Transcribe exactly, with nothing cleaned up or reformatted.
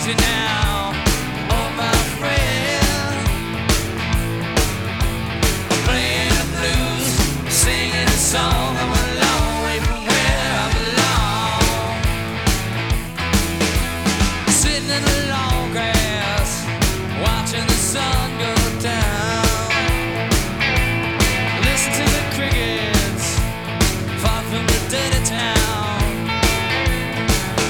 you now, oh my friend. I'm playing the blues, singing a song. I'm a long way from where I belong. Sitting in the